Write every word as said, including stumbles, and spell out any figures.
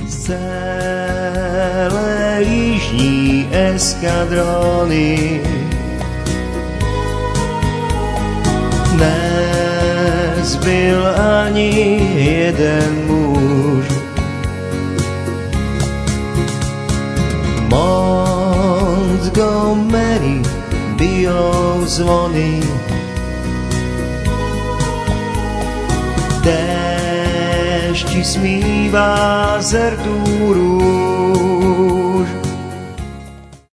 celé jižní eskadrony. Nezbyl ani jeden muž. Montgomery bijou zvony, déšť smívá z Artúru.